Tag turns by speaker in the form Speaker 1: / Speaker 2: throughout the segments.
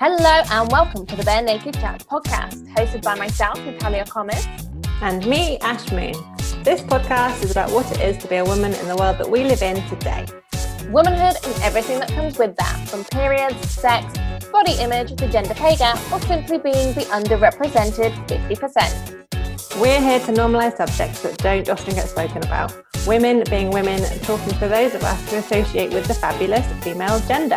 Speaker 1: Hello and welcome to the Bare Naked Chats podcast, hosted by myself, Natalia Comas.
Speaker 2: And me, Ash Moon. This podcast is about what it is to be a woman in the world that we live in today.
Speaker 1: Womanhood and everything that comes with that, from periods, sex, body image, the gender pay gap, or simply being the underrepresented 50%.
Speaker 2: We're here to normalise subjects that don't often get spoken about. Women being women, talking for those of us who associate with the fabulous female gender.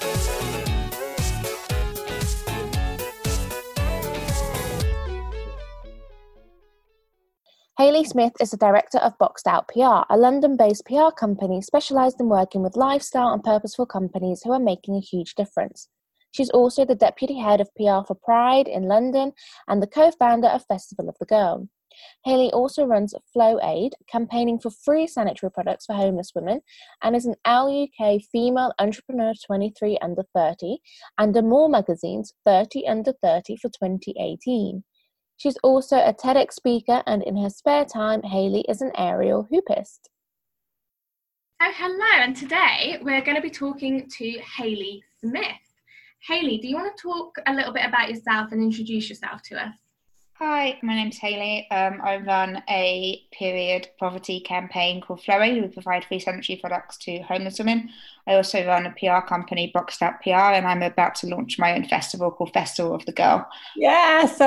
Speaker 1: Hayley Smith is the director of Boxed Out PR, a London-based PR company specialised in working with lifestyle and purposeful companies who are making a huge difference. She's also the deputy head of PR for Pride in London and the co-founder of Festival of the Girl. Hayley also runs Flow Aid, campaigning for free sanitary products for homeless women, and is an LUK Female Entrepreneur 23 Under 30 and More Magazine's 30 Under 30 for 2018. She's also a TEDx speaker, and in her spare time, Hayley is an aerial hoopist.
Speaker 3: So hello, and today we're going to be talking to Hayley Smith. Hayley, do you want to talk a little bit about yourself and introduce yourself to us?
Speaker 4: Hi, my name's Hayley. I run a period poverty campaign called Flow Aid. We provide free sanitary products to homeless women. I also run a PR company, Boxed Out PR, and I'm about to launch my own festival called Festival of the Girl.
Speaker 2: Yes!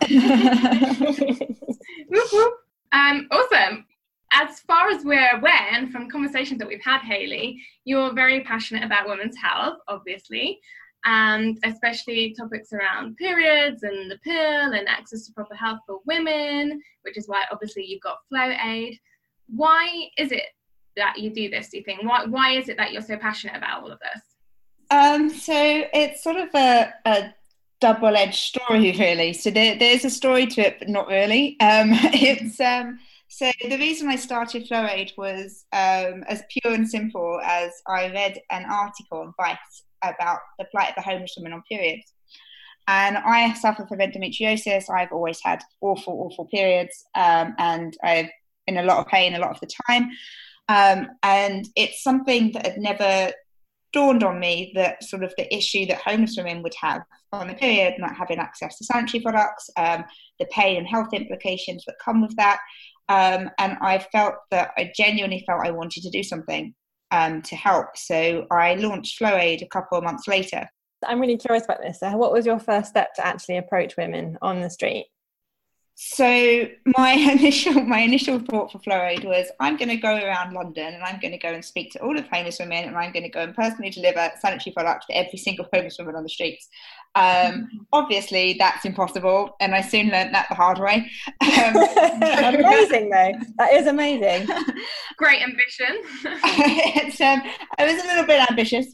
Speaker 3: Awesome. As far as we're aware, and from conversations that we've had, Hayley, you're very passionate about women's health, obviously, and especially topics around periods and the pill and access to proper health for women, which is why obviously you've got Flow Aid. Why is it that you do this, do you think? Why is it that you're so passionate about all of this?
Speaker 4: So it's sort of a double-edged story, really. So there's a story to it, but not really. So the reason I started Flow Aid was as pure and simple as I read an article on Vice about the plight of the homeless women on periods. And I suffer from endometriosis. I've always had awful periods, and I've in a lot of pain a lot of the time. And it's something that had never dawned on me, that sort of the issue that homeless women would have on the period, not having access to sanitary products, the pain and health implications that come with that. And I genuinely felt I wanted to do something to help. So I launched Flow Aid a couple of months later.
Speaker 2: I'm really curious about this. So what was your first step to actually approach women on the street?
Speaker 4: So my initial thought for Flow Aid was, I'm going to go around London and I'm going to go and speak to all of homeless women, and I'm going to go and personally deliver sanitary products to every single homeless woman on the streets. Obviously, that's impossible, and I soon learned that the hard way.
Speaker 2: Amazing, though. That is amazing.
Speaker 3: Great ambition.
Speaker 4: I was a little bit ambitious.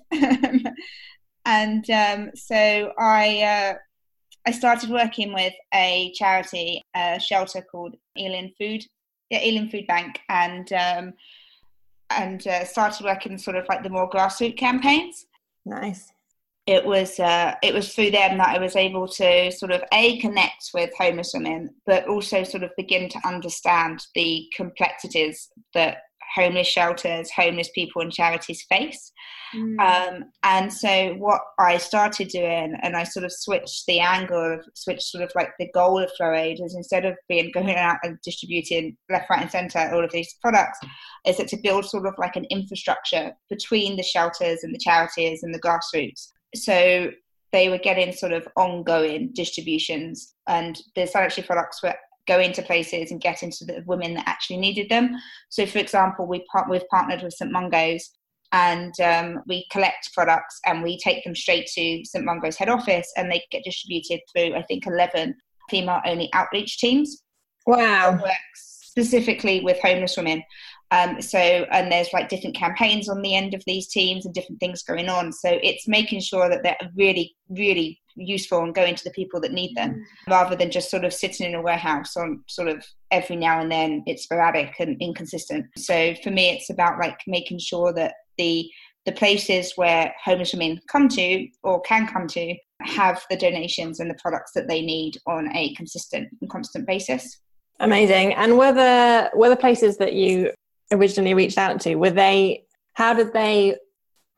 Speaker 4: And so I started working with a charity, a shelter called Ealing Food Bank, and started working sort of like the more grassroots campaigns.
Speaker 2: Nice.
Speaker 4: It was through them that I was able to sort of connect with homeless women, but also sort of begin to understand the complexities that homeless shelters, homeless people and charities face. And so what I started doing, and I sort of switched sort of like the goal of Flow Aid, is instead of going out and distributing left, right and centre all of these products, is that to build sort of like an infrastructure between the shelters and the charities and the grassroots. So they were getting sort of ongoing distributions, and the sanitary products were going to places and getting to the women that actually needed them. So, for example, we've partnered with St Mungo's, and we collect products and we take them straight to St Mungo's head office, and they get distributed through, I think, 11 female-only outreach teams.
Speaker 2: Wow.
Speaker 4: That work specifically with homeless women. And there's like different campaigns on the end of these teams and different things going on. So it's making sure that they're really, really useful and going to the people that need them, rather than just sort of sitting in a warehouse on sort of every now and then. It's sporadic and inconsistent. So for me, it's about like making sure that the places where homeless women come to or can come to have the donations and the products that they need on a consistent and constant basis.
Speaker 2: Amazing. And were the places that you originally reached out to, how did they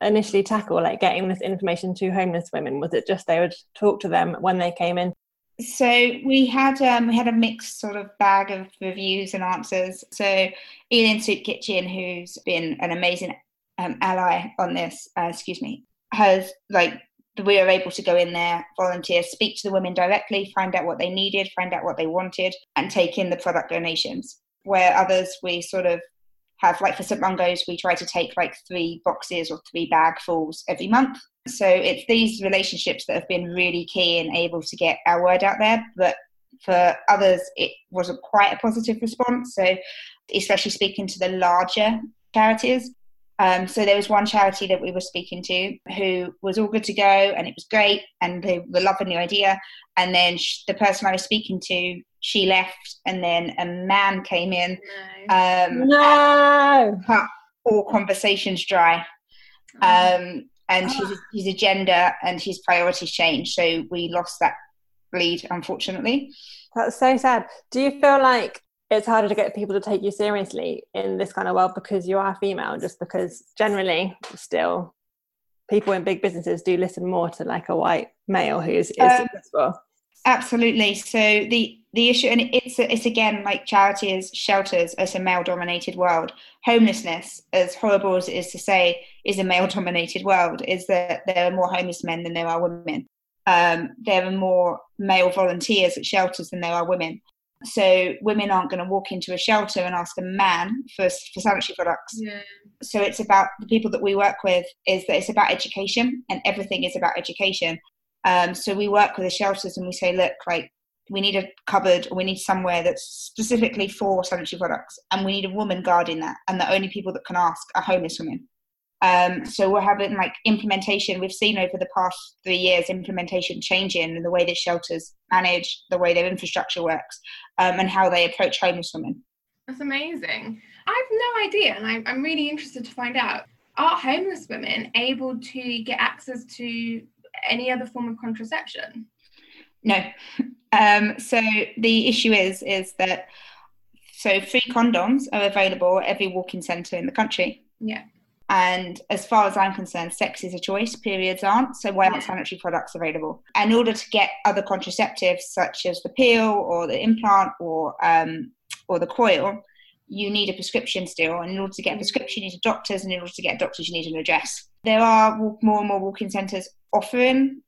Speaker 2: initially tackle, like getting this information to homeless women? Was it just they would talk to them when they came in?
Speaker 4: So we had a mixed sort of bag of reviews and answers. So Ealing Soup Kitchen, who's been an amazing ally on this, has we were able to go in there, volunteer, speak to the women directly, find out what they needed, find out what they wanted, and take in the product donations. Where others, we sort of have, like for St Mungo's, we try to take like 3 boxes or 3 bagfuls every month. So it's these relationships that have been really key and able to get our word out there. But for others, it wasn't quite a positive response. So especially speaking to the larger charities. So there was one charity that we were speaking to who was all good to go and it was great and they were loving the idea. And then the person I was speaking to, she left and then a man came in.
Speaker 2: No.
Speaker 4: Cut all conversations dry. And his agenda and his priorities changed. So we lost that lead, unfortunately.
Speaker 2: That's so sad. Do you feel like it's harder to get people to take you seriously in this kind of world because you are female, just because generally still people in big businesses do listen more to like a white male who's successful? Absolutely.
Speaker 4: So the issue, and it's again like charities, shelters, as a male-dominated world. Homelessness, as horrible as it is to say, is a male-dominated world. Is that there are more homeless men than there are women. There are more male volunteers at shelters than there are women. So women aren't going to walk into a shelter and ask a man for sanitary products.
Speaker 3: Yeah.
Speaker 4: So it's about the people that we work with, is that it's about education, and everything is about education. So we work with the shelters and we say, look, like we need a cupboard or we need somewhere that's specifically for sanitary products, and we need a woman guarding that, and the only people that can ask are homeless women. So we're having like implementation. We've seen over the past 3 years implementation changing in the way that shelters manage, the way their infrastructure works, and how they approach homeless women.
Speaker 3: That's amazing. I have no idea, and I'm really interested to find out. Are homeless women able to get access to any other form of contraception?
Speaker 4: No. So the issue is that free condoms are available at every walk-in centre in the country.
Speaker 3: Yeah.
Speaker 4: And as far as I'm concerned, sex is a choice, periods aren't. So why aren't sanitary products available? And in order to get other contraceptives, such as the pill or the implant or the coil, you need a prescription still. And in order to get a prescription, you need doctors. And in order to get doctors, you need an address. There are more and more walk-in centres offering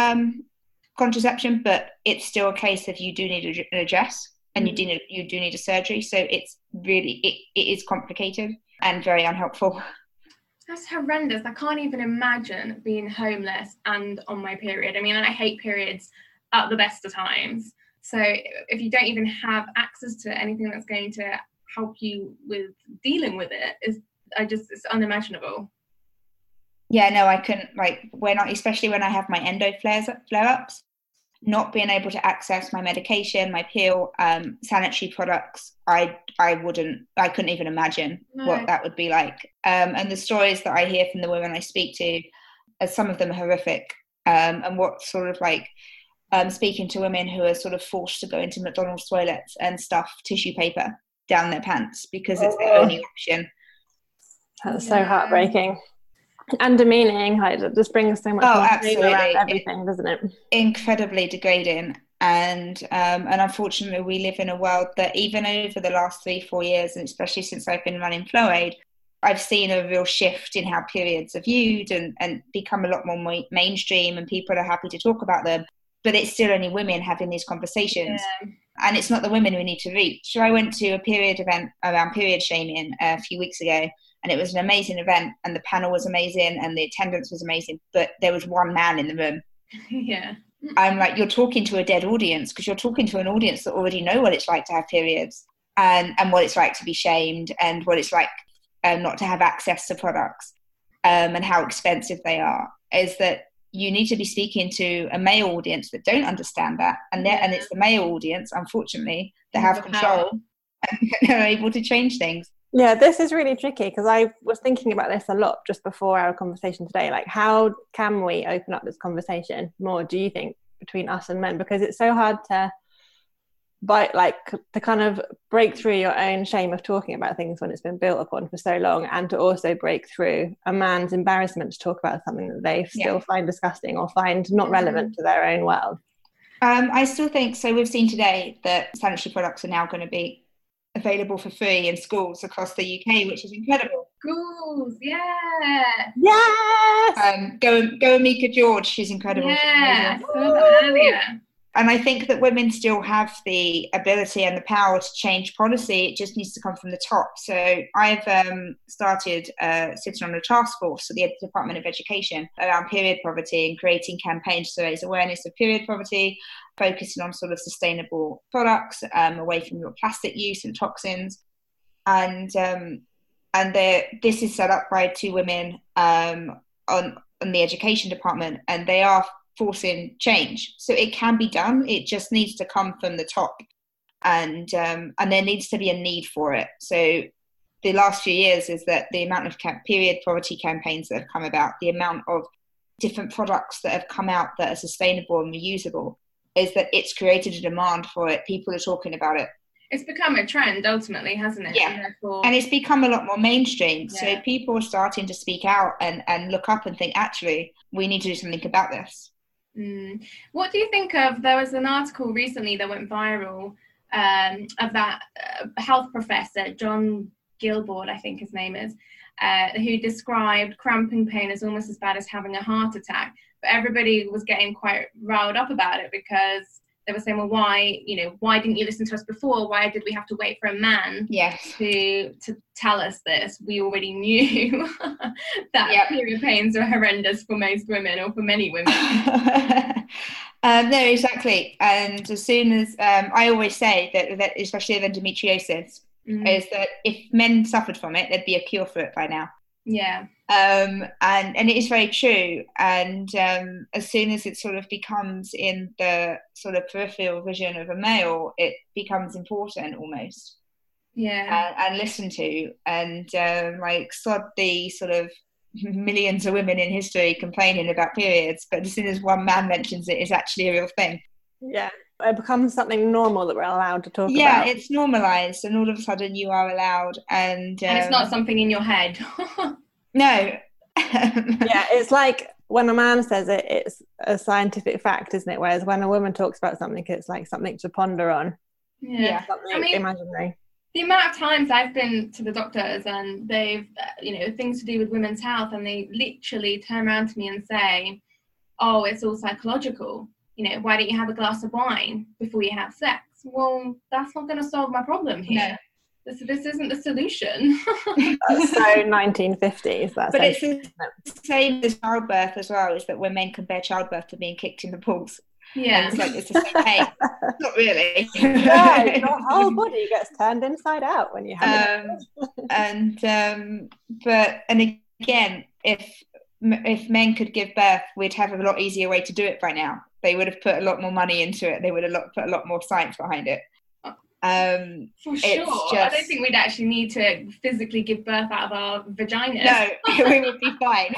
Speaker 4: contraception, but it's still a case of you do need an address and you do need a surgery. So it's really, it is complicated and very unhelpful.
Speaker 3: That's horrendous. I can't even imagine being homeless and on my period. I mean, and I hate periods at the best of times. So if you don't even have access to anything that's going to help you with dealing with it, it's unimaginable.
Speaker 4: Yeah, no, I couldn't, especially when I have my endo flare-ups, not being able to access my medication, my pill, sanitary products, I couldn't even imagine what that would be like. And the stories that I hear from the women I speak to, some of them are horrific. And what sort of speaking to women who are sort of forced to go into McDonald's toilets and stuff tissue paper down their pants because it's the only option.
Speaker 2: That's so heartbreaking. And demeaning, it just brings so much more around everything, doesn't it?
Speaker 4: Incredibly degrading. And unfortunately, we live in a world that even over the last 3-4 years, and especially since I've been running FlowAid, I've seen a real shift in how periods are viewed and become a lot more mainstream, and people are happy to talk about them. But it's still only women having these conversations. Yeah. And it's not the women we need to reach. So I went to a period event around period shaming a few weeks ago, and it was an amazing event, and the panel was amazing, and the attendance was amazing, but there was one man in the room.
Speaker 3: Yeah.
Speaker 4: I'm like, you're talking to a dead audience, because you're talking to an audience that already know what it's like to have periods and what it's like to be shamed and what it's like not to have access to products and how expensive they are. Is that you need to be speaking to a male audience that don't understand that, and it's the male audience, unfortunately, that have control and are able to change things.
Speaker 2: Yeah, this is really tricky, because I was thinking about this a lot just before our conversation today. Like, how can we open up this conversation more, do you think, between us and men? Because it's so hard to to kind of break through your own shame of talking about things when it's been built upon for so long, and to also break through a man's embarrassment to talk about something that they still find disgusting or find not relevant to their own world.
Speaker 4: I still think so. We've seen today that sanitary products are now going to be available for free in schools across the UK, which is incredible.
Speaker 3: Schools, yeah.
Speaker 2: Yes.
Speaker 4: Go Mika George, she's incredible.
Speaker 3: Yeah, I saw that earlier.
Speaker 4: And I think that women still have the ability and the power to change policy. It just needs to come from the top. So I've started sitting on a task force at the Department of Education around period poverty and creating campaigns to raise awareness of period poverty, focusing on sort of sustainable products, away from your plastic use and toxins. And this is set up by 2 women on the Education Department, and they are forcing change. So it can be done. It just needs to come from the top, and there needs to be a need for it. So the last few years is that the amount of period poverty campaigns that have come about, the amount of different products that have come out that are sustainable and reusable, is that it's created a demand for it. People are talking about it.
Speaker 3: It's become a trend ultimately, hasn't it?
Speaker 4: Yeah. And it's become a lot more mainstream. Yeah. So people are starting to speak out and look up and think, actually, we need to do something about this.
Speaker 3: What do you think of, there was an article recently that went viral of that health professor, John Gilbord, I think his name is, who described cramping pain as almost as bad as having a heart attack. But everybody was getting quite riled up about it because they were saying, well, why didn't you listen to us before? Why did we have to wait for a man to tell us this? We already knew that period pains are horrendous for most women, or for many women.
Speaker 4: No, exactly. And as soon as I always say that especially with endometriosis, is that if men suffered from it, there'd be a cure for it by now.
Speaker 3: Yeah.
Speaker 4: And it is very true. And as soon as it sort of becomes in the sort of peripheral vision of a male, it becomes important almost.
Speaker 3: Yeah.
Speaker 4: And listened to, and sod the sort of millions of women in history complaining about periods, but as soon as one man mentions it, it's actually a real thing.
Speaker 2: Yeah. It becomes something normal that we're allowed to talk about.
Speaker 4: Yeah, it's normalised, and all of a sudden you are allowed, and
Speaker 3: it's not something in your head.
Speaker 4: No.
Speaker 2: Yeah, it's like when a man says it, it's a scientific fact, isn't it? Whereas when a woman talks about something, it's like something to ponder on.
Speaker 3: Yeah.
Speaker 2: Something imaginary.
Speaker 3: The amount of times I've been to the doctors and they've, things to do with women's health, and they literally turn around to me and say, oh, it's all psychological. Why don't you have a glass of wine before you have sex? Well, that's not going to solve my problem here. No. This isn't the solution.
Speaker 2: That's so 1950s. But
Speaker 4: it's the same as childbirth as well, is that when men compare childbirth to being kicked in the balls.
Speaker 3: Yeah.
Speaker 4: And it's the same pain. Not really.
Speaker 2: No, your whole body gets turned inside out when you have
Speaker 4: it. But again, if men could give birth, we'd have a lot easier way to do it by now. They would have put a lot more money into it. They would have put a lot more science behind it.
Speaker 3: For sure. I don't think we'd actually need to physically give birth out of our vaginas.
Speaker 4: No, we would be fine.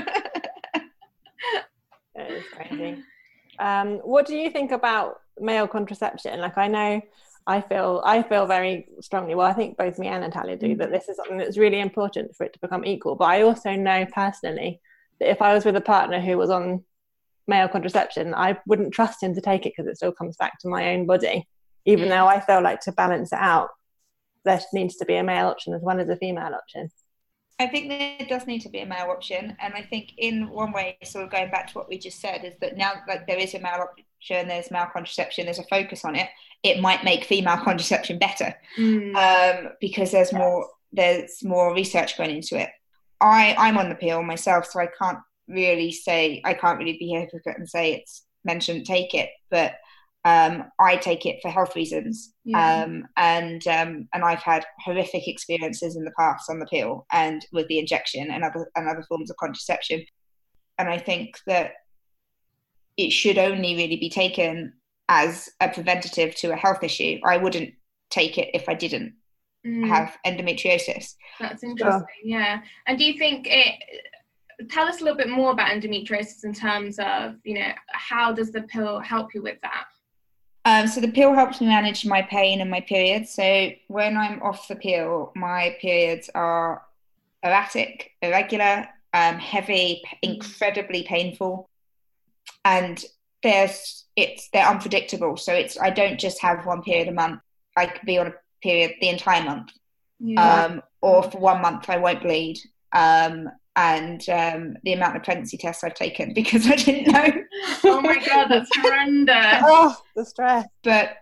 Speaker 2: It is crazy. What do you think about male contraception? Like, I know I feel very strongly, well, I think both me and Natalia do, that this is something that's really important for it to become equal. But I also know personally that if I was with a partner who was on male contraception, I wouldn't trust him to take it because it still comes back to my own body. Even though I feel like to balance it out, there needs to be a male option as well as a female option.
Speaker 4: I think there does need to be a male option, and I think in one way, sort of going back to what we just said, is that now there is a male option, there's male contraception, there's a focus on it, it might make female contraception better, because there's more research going into it. I'm on the pill myself, so I can't really be a hypocrite and say it's men shouldn't take it, but I take it for health reasons, and I've had horrific experiences in the past on the pill and with the injection and other forms of contraception, and I think that it should only really be taken as a preventative to a health issue. I wouldn't take it if I didn't have endometriosis.
Speaker 3: That's interesting. Yeah. And do you think tell us a little bit more about endometriosis in terms of, how does the pill help you with that?
Speaker 4: So the pill helps me manage my pain and my periods. So when I'm off the pill, my periods are erratic, irregular, heavy, incredibly painful, and they're unpredictable. So I don't just have one period a month. I could be on a period the entire month, or for 1 month I won't bleed. And the amount of pregnancy tests I've taken because I didn't know.
Speaker 3: Oh my god, that's horrendous.
Speaker 2: Oh, the stress.
Speaker 4: But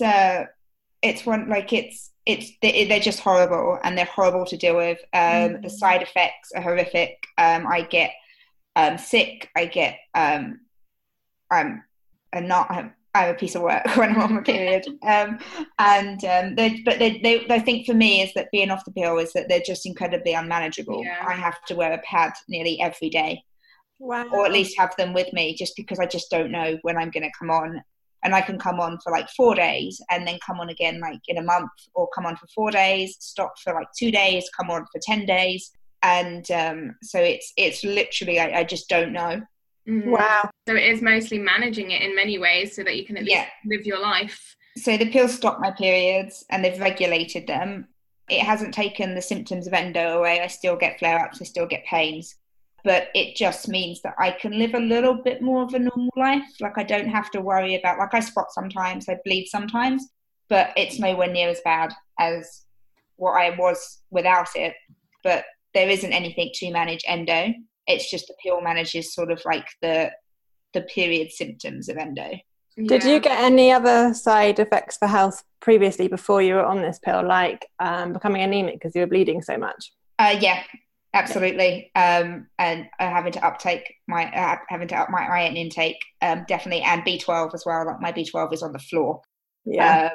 Speaker 4: they're just horrible, and they're horrible to deal with. The side effects are horrific. I get sick. I get I'm a piece of work when I'm on my period. I think for me is that being off the pill is that they're just incredibly unmanageable.
Speaker 3: Yeah.
Speaker 4: I have to wear a pad nearly every day.
Speaker 2: Wow.
Speaker 4: Or at least have them with me, just because I just don't know when I'm going to come on. And I can come on for like 4 days and then come on again like in a month, or come on for 4 days, stop for like 2 days, come on for 10 days. And so it's literally, I just don't know.
Speaker 2: Wow.
Speaker 3: So it is mostly managing it in many ways so that you can at least live your life.
Speaker 4: So the pills stop my periods and they've regulated them. It hasn't taken the symptoms of endo away. I still get flare-ups, I still get pains. But it just means that I can live a little bit more of a normal life. Like I don't have to worry about, like I spot sometimes, I bleed sometimes, but it's nowhere near as bad as what I was without it. But there isn't anything to manage endo. It's just the pill manages sort of like the period symptoms of endo.
Speaker 2: Did you get any other side effects for health previously before you were on this pill, like becoming anemic because you were bleeding so much?
Speaker 4: Yeah, absolutely. And having to up my iron intake, definitely, and B12 as well. Like my B12 is on the floor.
Speaker 2: Yeah.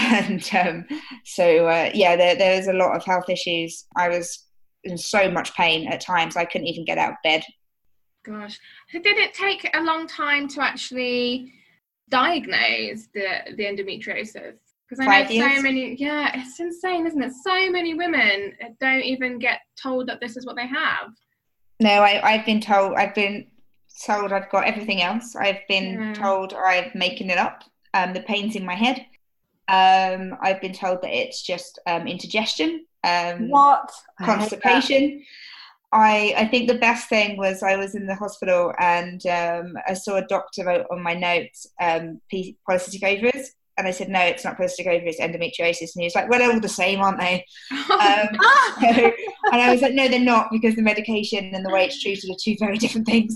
Speaker 4: There was a lot of health issues. I was in so much pain at times I couldn't even get out of bed.
Speaker 3: Gosh, did it take a long time to actually diagnose the endometriosis? Because I know
Speaker 4: 5 years.
Speaker 3: so many. Yeah, it's insane, isn't it? So many women don't even get told that this is what they have.
Speaker 4: No, I've been told I've got everything else. I've been told I'm making it up. The pain's in my head. I've been told that it's just indigestion. Constipation. I think the best thing was I was in the hospital and I saw a doctor wrote on my notes polycystic ovaries, and I said no, it's not polycystic ovaries, it's endometriosis, and he was like, well, they're all the same, aren't they? And I was like, no, they're not, because the medication and the way it's treated are two very different things.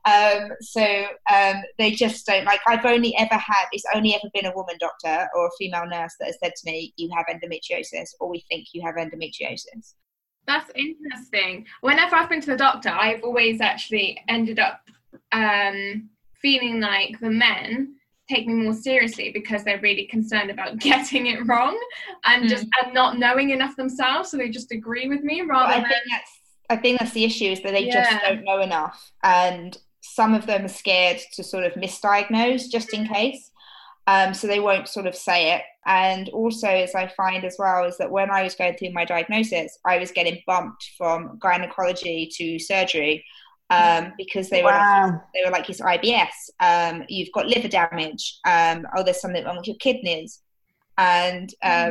Speaker 4: They just don't, like, it's only ever been a woman doctor or a female nurse that has said to me, you have endometriosis, or we think you have endometriosis.
Speaker 3: That's interesting. Whenever I've been to the doctor, I've always actually ended up feeling like the men take me more seriously because they're really concerned about getting it wrong and and not knowing enough themselves, so they just agree with me rather than...
Speaker 4: I think that's the issue, is that they just don't know enough, and some of them are scared to sort of misdiagnose just in case. So they won't sort of say it. And also, as I find as well, is that when I was going through my diagnosis, I was getting bumped from gynecology to surgery because they were like, it's IBS, you've got liver damage, there's something wrong with your kidneys. And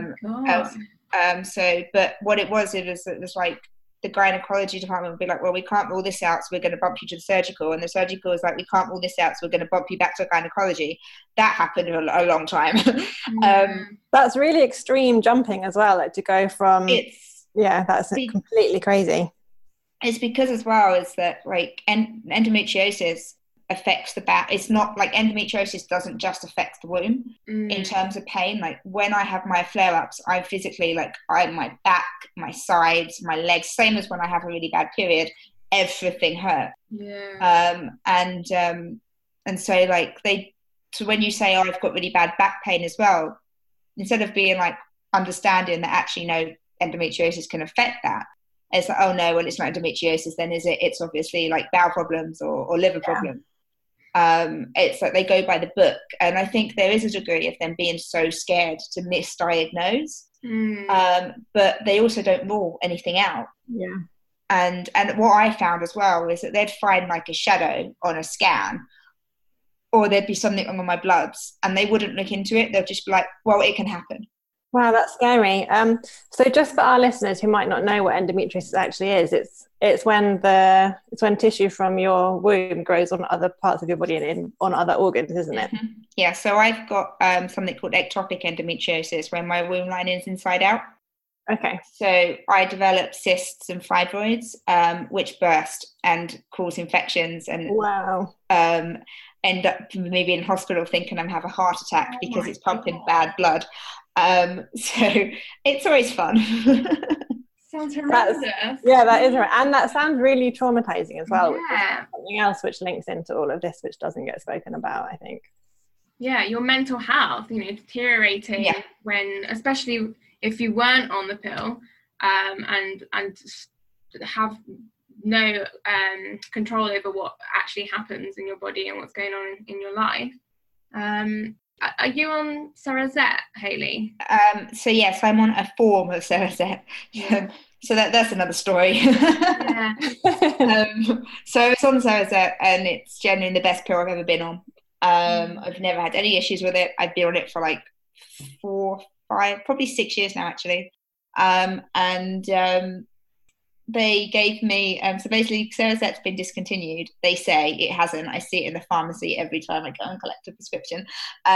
Speaker 4: but what it was like, the gynecology department would be like, well, we can't rule this out, so we're going to bump you to the surgical. And the surgical is like, we can't rule this out, so we're going to bump you back to gynecology. That happened a long time.
Speaker 2: That's really extreme jumping as well, like to go from... that's completely crazy.
Speaker 4: It's because as well is that, like, endometriosis affects the back. It's not like endometriosis doesn't just affect the womb in terms of pain. Like when I have my flare-ups, I physically, like, my back, my sides, my legs, same as when I have a really bad period, everything hurt. And so like so when you say, oh, I've got really bad back pain as well, instead of being like understanding that actually no, endometriosis can affect that, it's like, oh no, well, it's not endometriosis then, is it? It's obviously like bowel problems or liver problems. It's like they go by the book, and I think there is a degree of them being so scared to misdiagnose, but they also don't rule anything out. And what I found as well is that they'd find like a shadow on a scan, or there'd be something wrong with my bloods, and they wouldn't look into it. They'll just be like, well, it can happen.
Speaker 2: Wow, that's scary. So just for our listeners who might not know what endometriosis actually is, it's when tissue from your womb grows on other parts of your body and on other organs, isn't it?
Speaker 4: Mm-hmm. Yeah. So I've got something called ectopic endometriosis, where my womb line is inside out.
Speaker 2: Okay.
Speaker 4: So I developed cysts and fibroids, which burst and cause infections, and
Speaker 2: wow.
Speaker 4: End up maybe in hospital thinking I'm having a heart attack because it's pumping bad blood. So it's always fun.
Speaker 3: Sounds horrendous.
Speaker 2: That is right. And that sounds really traumatizing as well, which is
Speaker 3: Yeah.
Speaker 2: something else which links into all of this, which doesn't get spoken about, I think.
Speaker 3: Yeah, your mental health, deteriorating when, especially if you weren't on the pill, and have no control over what actually happens in your body and what's going on in your life. Are you on Cerazette, Hayley?
Speaker 4: So yes, I'm on a form of Cerazette. So that's another story.
Speaker 3: Yeah.
Speaker 4: So it's on Cerazette, and it's genuinely the best pill I've ever been on. I've never had any issues with it. I've been on it for like 4, 5, probably 6 years now, actually. They gave me, so basically Cerazette's been discontinued. They say it hasn't. I see it in the pharmacy every time I go and collect a prescription.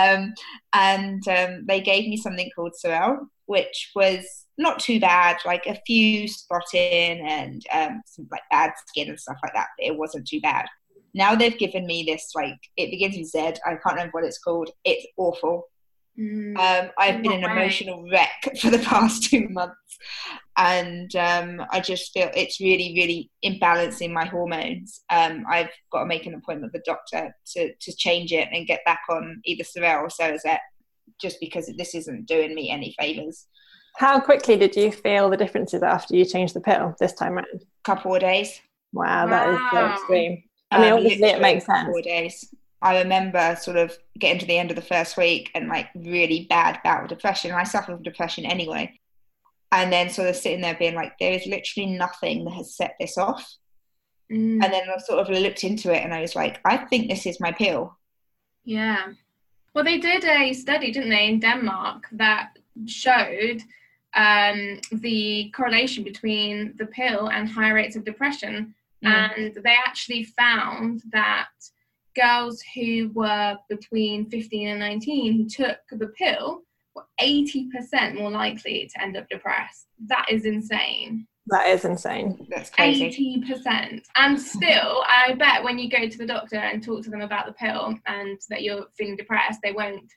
Speaker 4: They gave me something called Sorel, which was not too bad, like a few spotting and some like bad skin and stuff like that, but it wasn't too bad. Now they've given me this, like, it begins with Z. I can't remember what it's called. It's awful. I've been an emotional wreck for the past 2 months, and I just feel it's really, really imbalancing my hormones. I've got to make an appointment with the doctor to change it and get back on either Sorel or Cerazette, just because this isn't doing me any favours.
Speaker 2: How quickly did you feel the differences after you changed the pill this time around?
Speaker 4: Couple of days.
Speaker 2: Wow, that is so extreme. I mean, obviously it makes sense.
Speaker 4: 4 days. I remember sort of getting to the end of the first week and like really bad bout of depression. I suffer from depression anyway. And then sort of sitting there being like, there is literally nothing that has set this off. And then I sort of looked into it and I was like, I think this is my pill.
Speaker 3: Yeah. Well, they did a study, didn't they, in Denmark that showed the correlation between the pill and higher rates of depression. And they actually found that girls who were between 15 and 19 who took the pill were 80% more likely to end up depressed. That is insane.
Speaker 2: That is insane.
Speaker 4: That's crazy.
Speaker 3: 80%. And still, I bet when you go to the doctor and talk to them about the pill and that you're feeling depressed, they won't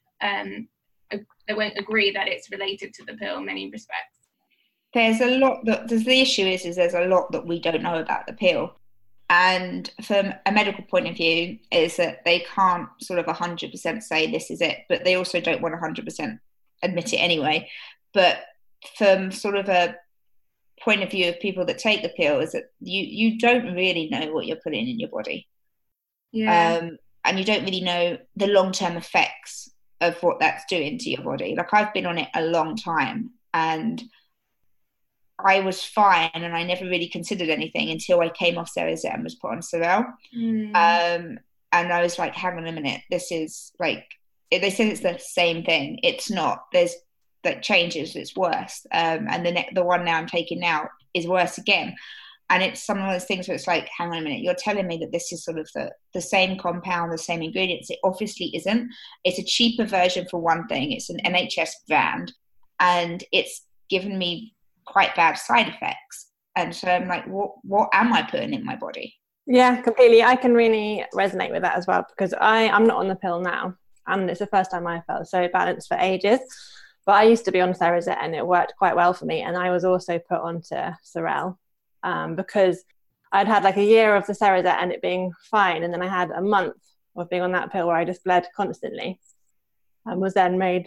Speaker 3: agree that it's related to the pill in many respects.
Speaker 4: There's a lot the issue is there's a lot that we don't know about the pill. And from a medical point of view is that they can't sort of 100% say this is it, but they also don't want 100% admit it anyway. But from sort of a point of view of people that take the pill is that you don't really know what you're putting in your body.
Speaker 3: Yeah.
Speaker 4: And you don't really know the long-term effects of what that's doing to your body. Like I've been on it a long time and I was fine and I never really considered anything until I came off Cerazette and was put on Sorel. And I was like, hang on a minute, this is like, they said it's the same thing. It's not. There's like changes, it's worse. And the one now I'm taking now is worse again. And it's some of those things where it's like, hang on a minute, you're telling me that this is sort of the same compound, the same ingredients. It obviously isn't. It's a cheaper version for one thing. It's an NHS brand and it's given me quite bad side effects, and so I'm like, what am I putting in my body?
Speaker 2: Yeah, completely. I can really resonate with that as well, because I'm not on the pill now, and it's the first time I felt so balanced for ages. But I used to be on Cerazette and it worked quite well for me, and I was also put onto Sorel because I'd had like a year of the Cerazette and it being fine, and then I had a month of being on that pill where I just bled constantly, and was then made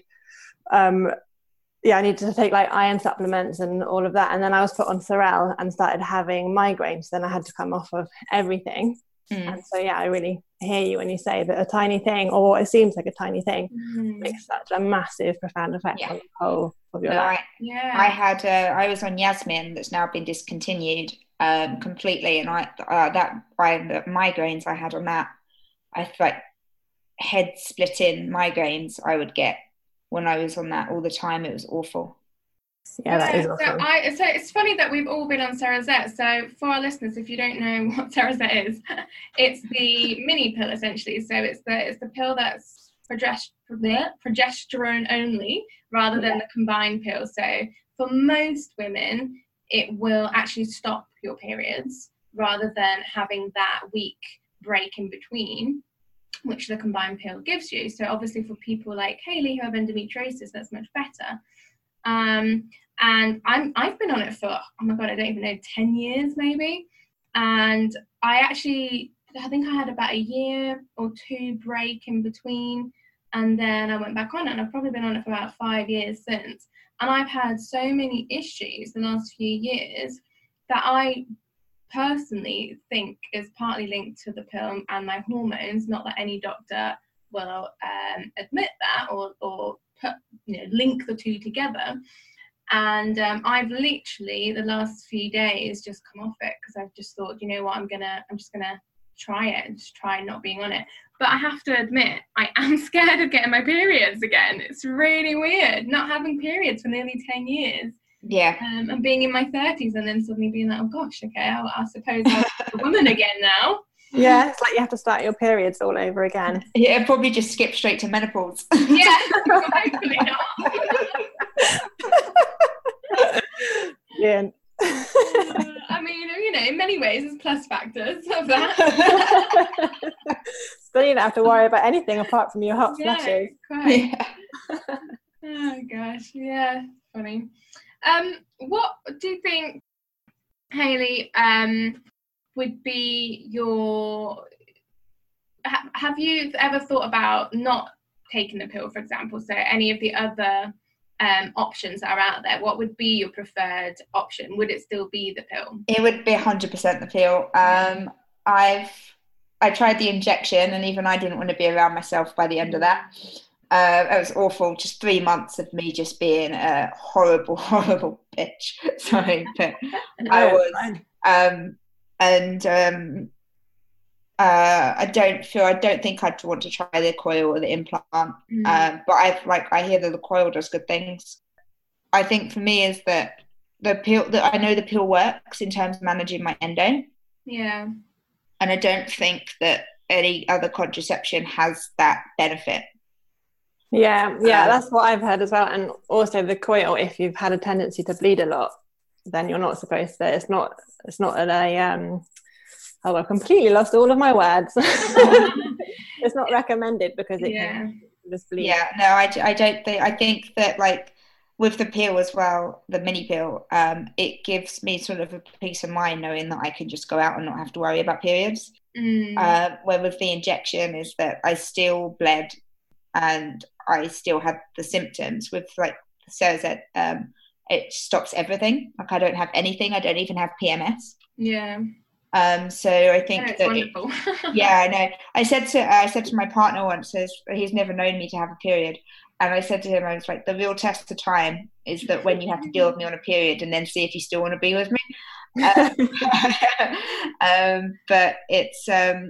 Speaker 2: I needed to take like iron supplements and all of that. And then I was put on Sorel and started having migraines. Then I had to come off of everything. And so, yeah, I really hear you when you say that a tiny thing, or what it seems like a tiny thing, makes such a massive, profound effect on the whole of your life.
Speaker 4: I was on Yasmin, that's now been discontinued completely. And the migraines I had on that, I like head splitting migraines I would get when I was on that all the time. It was awful.
Speaker 2: Yeah, that is awesome.
Speaker 3: So it's funny that we've all been on Cerazette. So for our listeners, if you don't know what Cerazette is, it's the mini pill essentially. So it's the pill that's progesterone only rather than the combined pill. So for most women, it will actually stop your periods rather than having that week break in between, which the combined pill gives you. So obviously for people like Hayley who have endometriosis, that's much better. And I've been on it for, oh my God, I don't even know, 10 years maybe. And I think I had about a year or two break in between. And then I went back on it, and I've probably been on it for about 5 years since. And I've had so many issues the last few years that I personally think is partly linked to the pill and my hormones. Not that any doctor will admit that or put, link the two together. And I've literally the last few days just come off it because I've just thought, you know what, I'm just gonna try it and just try not being on it. But I have to admit, I am scared of getting my periods again. It's really weird not having periods for nearly 10 years.
Speaker 4: Yeah.
Speaker 3: And being in my 30s and then suddenly being like, oh gosh, okay, I suppose I'm a woman again now.
Speaker 2: Yeah, it's like you have to start your periods all over again.
Speaker 4: Yeah, probably just skip straight to menopause.
Speaker 3: Yeah, hopefully not.
Speaker 2: Yeah.
Speaker 3: I mean, in many ways, there's plus factors of that.
Speaker 2: So you don't have to worry about anything apart from your hot flushes.
Speaker 3: Quite. Yeah. Oh gosh, yeah, funny. What do you think, Hayley, would be your... Have you ever thought about not taking the pill, for example? So any of the other options that are out there, what would be your preferred option? Would it still be the pill?
Speaker 4: It would be 100% the pill. I tried the injection, and even I didn't want to be around myself by the end of that. It was awful. Just 3 months of me just being a horrible, horrible bitch. Sorry, but I was. I don't think I'd want to try the coil or the implant. But I hear that the coil does good things. I think for me is that I know the pill works in terms of managing my endo.
Speaker 3: Yeah.
Speaker 4: And I don't think that any other contraception has that benefit.
Speaker 2: Yeah, that's what I've heard as well. And also the coil, if you've had a tendency to bleed a lot, then you're not supposed to. It's not I completely lost all of my words. It's not recommended because it can just bleed.
Speaker 4: Yeah, no, I don't think. I think that with the pill as well, the mini pill, it gives me sort of a peace of mind knowing that I can just go out and not have to worry about periods. Where with the injection is that I still bled and I still had the symptoms. With Cerazette, it stops everything. I don't have anything. I don't even have PMS.
Speaker 3: Yeah.
Speaker 4: So I think
Speaker 3: that's wonderful.
Speaker 4: I know. I said to my partner once, he's never known me to have a period, and I said to him, I was like, the real test of time is that when you have to deal with me on a period, and then see if you still want to be with me. But it's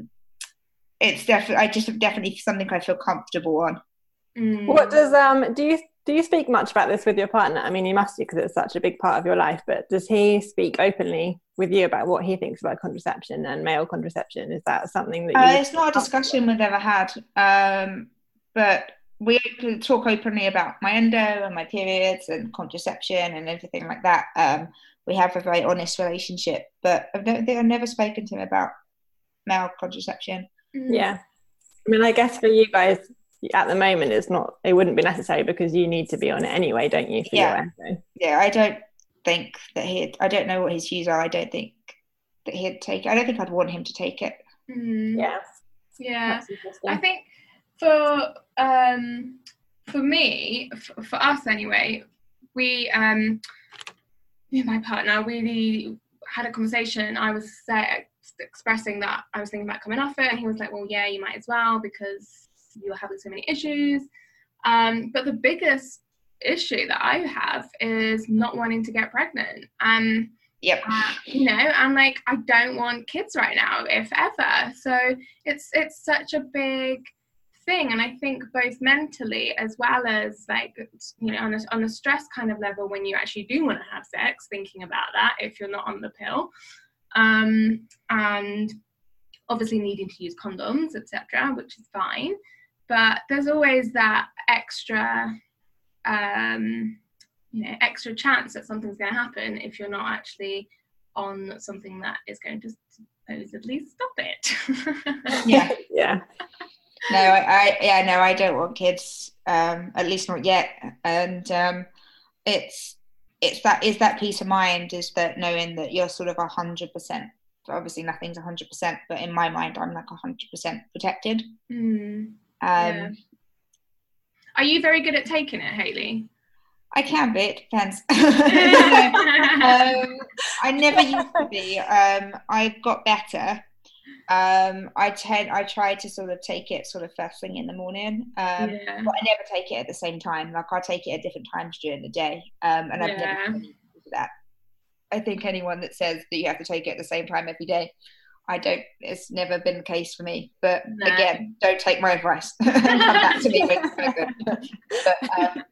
Speaker 4: definitely something I feel comfortable on.
Speaker 2: What does do you speak much about this with your partner? I mean, you must do because it's such a big part of your life, but does he speak openly with you about what he thinks about contraception and male contraception? Is that something that
Speaker 4: it's not a discussion we've ever had, but we talk openly about my endo and my periods and contraception and everything like that. We have a very honest relationship, but I've never spoken to him about male contraception.
Speaker 2: Yeah, I mean, I guess for you guys at the moment it wouldn't be necessary because you need to be on it anyway, don't you?
Speaker 4: Yeah, I don't think that I don't know what his views are. I don't think that he'd take it. I don't think I'd want him to take it.
Speaker 3: Yeah. I think for me, for us anyway, we me and my partner really had a conversation. I was expressing that I was thinking about coming off it, and he was like, well, yeah, you might as well because you're having so many issues. But the biggest issue that I have is not wanting to get pregnant.
Speaker 4: Yep.
Speaker 3: And I don't want kids right now, if ever. So it's such a big thing. And I think both mentally as well as like, you know, on a stress kind of level, when you actually do want to have sex, thinking about that if you're not on the pill, and obviously needing to use condoms, etc., which is fine, but there's always that extra extra chance that something's going to happen if you're not actually on something that is going to supposedly stop it.
Speaker 4: yeah No, I don't want kids, at least not yet. And it's that peace of mind, is that knowing that you're sort of 100%. Obviously, nothing's 100%, but in my mind, I'm like 100% protected.
Speaker 3: Yeah. Are you very good at taking it, Hayley?
Speaker 4: I can be. It depends. I never used to be. I got better. I try to sort of take it sort of first thing in the morning, but I never take it at the same time. Like, I take it at different times during the day, and I've never done that. I think anyone that says that you have to take it at the same time every day, it's never been the case for me. But again, don't take my advice. Come back to me when it's good. But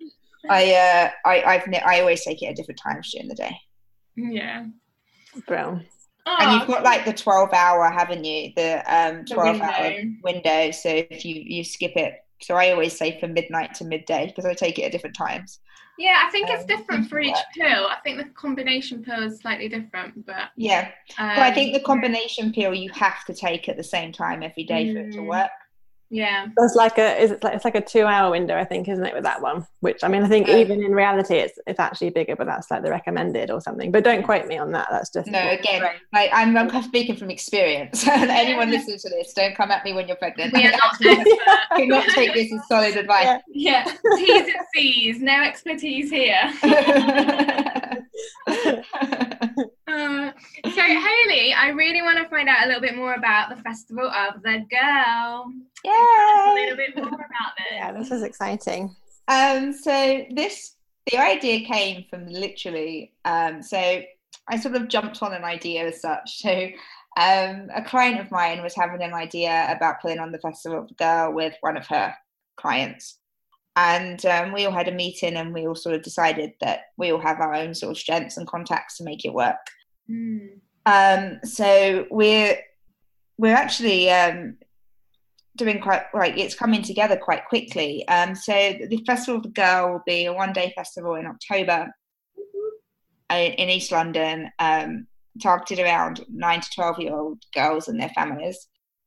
Speaker 4: I always take it at different times during the day.
Speaker 3: Yeah.
Speaker 2: Brilliant.
Speaker 4: And you've got like the 12-hour, haven't you? The 12-hour window. So if you skip it, so I always say from midnight to midday, because I take it at different times.
Speaker 3: Yeah, I think it's different for each pill. I think the combination pill is slightly different, but
Speaker 4: but I think the combination pill you have to take at the same time every day for it to work.
Speaker 3: Yeah,
Speaker 2: it's like a 2-hour window, I think, isn't it, with that one? Which, I mean, I think even in reality it's actually bigger, but that's like the recommended or something. But don't quote me on that. That's just
Speaker 4: like I'm speaking from experience. Anyone listening to this, don't come at me when you're pregnant.
Speaker 3: We are not experts.
Speaker 4: Do not take this as solid advice.
Speaker 3: Yeah. T's and C's, no expertise here. So Hayley, I really want to find out a little bit more about the Festival of the Girl.
Speaker 4: Yeah,
Speaker 3: a little bit more about this.
Speaker 2: Yeah, this is exciting.
Speaker 4: So the idea came from literally. So I sort of jumped on an idea as such. So a client of mine was having an idea about putting on the Festival of the Girl with one of her clients. And we all had a meeting, and we all sort of decided that we all have our own sort of strengths and contacts to make it work. So we're actually doing quite like, it's coming together quite quickly. So the Festival of the Girl will be a one-day festival in October in East London, targeted around 9 to 12-year-old girls and their families.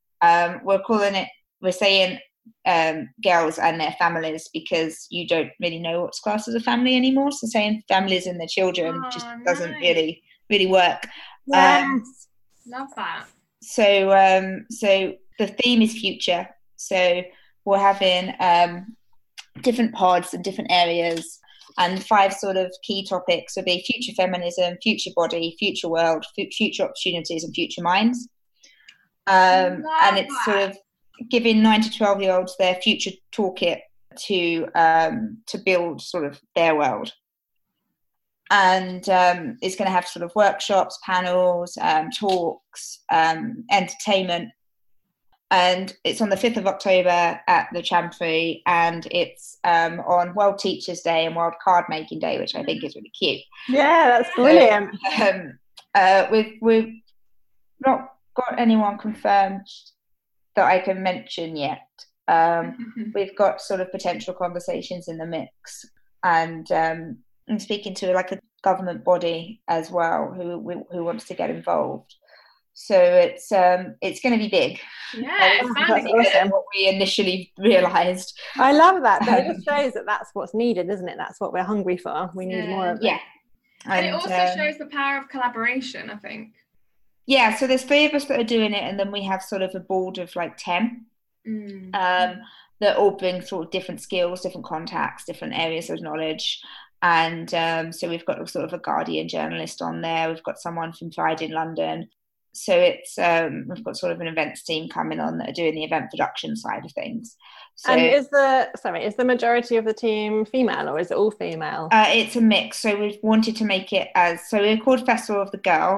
Speaker 4: We're saying girls and their families because you don't really know what's classed as a family anymore. So saying families and their children doesn't really work.
Speaker 3: Yes. Love that.
Speaker 4: So the theme is future. So we're having different pods in different areas, and 5 sort of key topics will be future feminism, future body, future world, future opportunities, and future minds. And it's sort of giving 9 to 12-year-olds their future toolkit to build sort of their world. And it's going to have sort of workshops, panels, talks, entertainment. And it's on the 5th of October at the Chantry, and it's on World Teachers' Day and World Card Making Day, which I think is really cute.
Speaker 2: Yeah, that's brilliant.
Speaker 4: We've not got anyone confirmed that I can mention yet. We've got sort of potential conversations in the mix, and I'm speaking to like a government body as well who wants to get involved. So it's going to be big.
Speaker 3: Yeah,
Speaker 4: that's awesome. What we initially realised.
Speaker 2: I love that. But it just shows that that's what's needed, isn't it? That's what we're hungry for. We need more of it.
Speaker 4: Yeah,
Speaker 3: and it also shows the power of collaboration, I think.
Speaker 4: Yeah, so there's 3 of us that are doing it, and then we have sort of a board of like 10 that all bring sort of different skills, different contacts, different areas of knowledge. And so we've got sort of a Guardian journalist on there. We've got someone from Pride in London. So it's we've got sort of an events team coming on that are doing the event production side of things. So,
Speaker 2: and is the majority of the team female, or is it all female?
Speaker 4: It's a mix. So we've wanted to make it so we're called Festival of the Girl,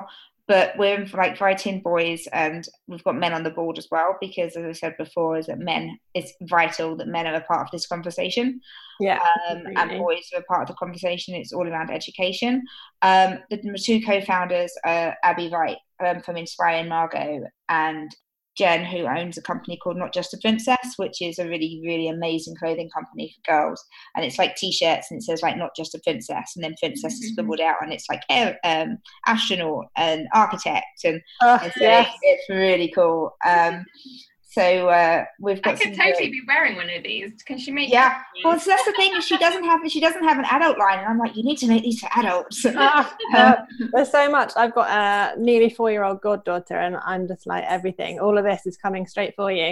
Speaker 4: but we're like writing boys, and we've got men on the board as well, because as I said before, is that it's vital that men are a part of this conversation.
Speaker 2: Yeah,
Speaker 4: and boys are a part of the conversation. It's all around education. The two co-founders are Abby Wright from Inspire Margot, and Jen, who owns a company called Not Just a Princess, which is a really, really amazing clothing company for girls. And it's like t-shirts, and it says like Not Just a Princess, and then princess is scribbled out, and it's like astronaut and architect, and so it's really cool. So we've got.
Speaker 3: I could totally be wearing one of these. Can she make?
Speaker 4: Yeah, well, so that's the thing. She doesn't have an adult line, and I'm like, you need to make these for adults.
Speaker 2: There's so much. I've got a nearly 4-year-old goddaughter, and I'm just like, everything. All of this is coming straight for you.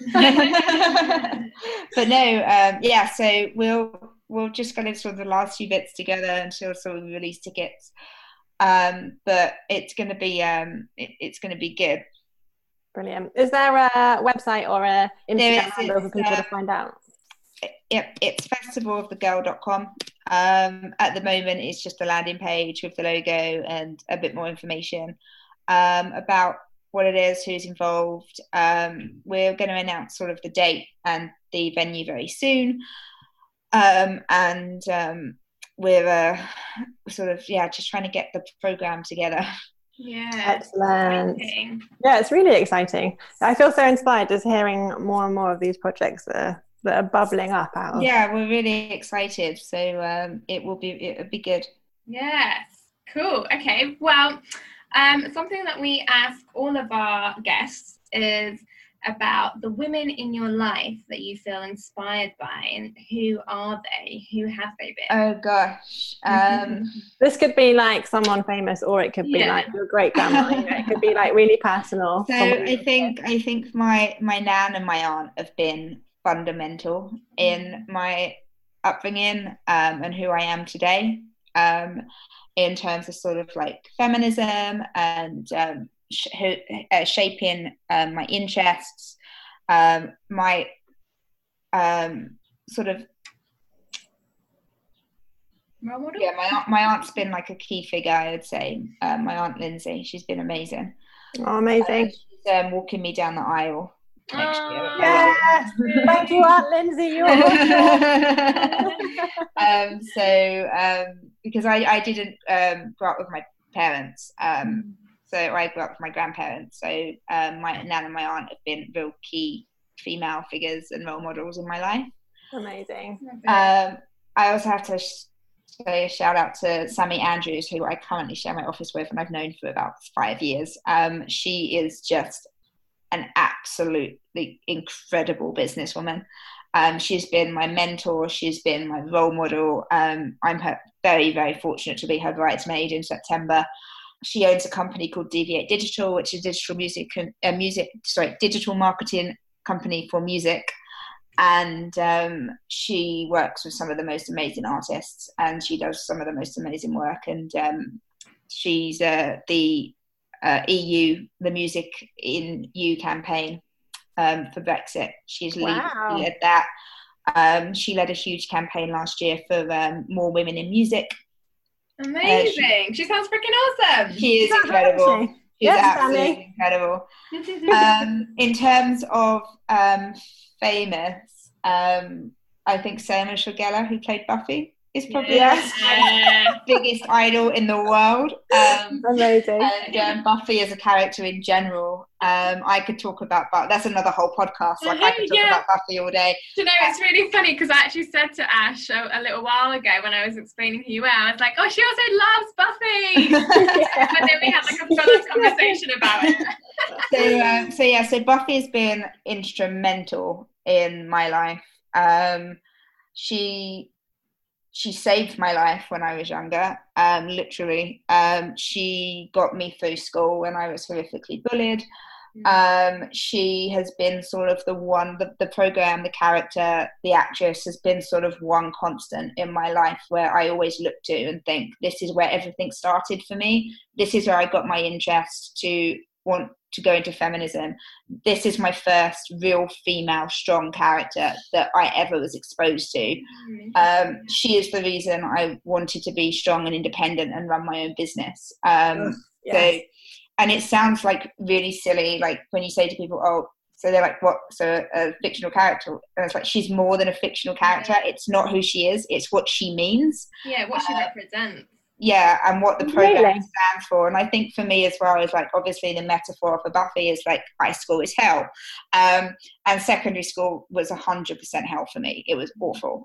Speaker 4: But no, So we'll just get into sort of the last few bits together until sort of release tickets. But it's going to be good.
Speaker 2: Brilliant. Is there a website or a Instagram handle for people to find out?
Speaker 4: It's festivalofthegirl.com. At the moment, it's just a landing page with the logo and a bit more information about what it is, who's involved. We're going to announce sort of the date and the venue very soon. We're sort of just trying to get the program together.
Speaker 3: Yeah,
Speaker 2: excellent. Yeah, it's really exciting. I feel so inspired just hearing more and more of these projects that are bubbling up out of.
Speaker 4: Yeah, we're really excited. So it'll be good.
Speaker 3: Yes, cool. Okay, well, something that we ask all of our guests is about the women in your life that you feel inspired by, and who are they? Who have they been?
Speaker 4: Oh gosh,
Speaker 2: this could be like someone famous, or it could be like your great grandma. It could be like really personal.
Speaker 4: So I think my nan and my aunt have been fundamental in my upbringing and who I am today. In terms of sort of like feminism and shaping my interests, my sort of
Speaker 3: role model?
Speaker 4: My aunt's been like a key figure, I would say. My aunt Lindsay, she's been amazing.
Speaker 2: Oh, amazing.
Speaker 4: She's walking me down the aisle next year.
Speaker 2: Yes, thank you, Aunt Lindsay. You're
Speaker 4: because I didn't grow up with my parents. So I grew up with my grandparents. So my nan and my aunt have been real key female figures and role models in my life.
Speaker 2: Amazing.
Speaker 4: I also have to say a shout out to Sammy Andrews, who I currently share my office with, and I've known for about 5 years. She is just an absolutely incredible businesswoman. She's been my mentor. She's been my role model. I'm very, very fortunate to be her bridesmaid in September. She owns a company called Deviate Digital, which is digital marketing company for music. And she works with some of the most amazing artists, and she does some of the most amazing work. And she's the EU, the Music in EU campaign for Brexit. She's led that. She led a huge campaign last year for more women in music.
Speaker 3: Amazing. She sounds freaking awesome.
Speaker 4: She is incredible. She's absolutely incredible. In terms of famous, I think Sarah Michelle Gellar, who played Buffy, is probably my biggest idol in the world.
Speaker 2: Amazing.
Speaker 4: And Buffy as a character in general, I could talk about, but that's another whole podcast. Like I could talk about Buffy all day.
Speaker 3: Do you know, it's really funny because I actually said to Ash a little while ago when I was explaining who you were, I was like, oh, she also loves Buffy. And then we had like a full-on conversation about it.
Speaker 4: So Buffy has been instrumental in my life. She saved my life when I was younger, literally. She got me through school when I was horrifically bullied. She has been sort of the program, the character, the actress has been sort of one constant in my life where I always look to and think, this is where everything started for me. This is where I got my interest to want to go into feminism. This is my first real female strong character that I ever was exposed to. She is the reason I wanted to be strong and independent and run my own business. So and it sounds like really silly, like when you say to people, oh, so they're like, what, so a fictional character? And it's like, she's more than a fictional character. It's not who she is, it's what she means.
Speaker 3: Yeah, what she represents.
Speaker 4: Yeah, and what the program stands for. And I think for me as well is like, obviously the metaphor for Buffy is like high school is hell. And secondary school was 100% hell for me. It was awful.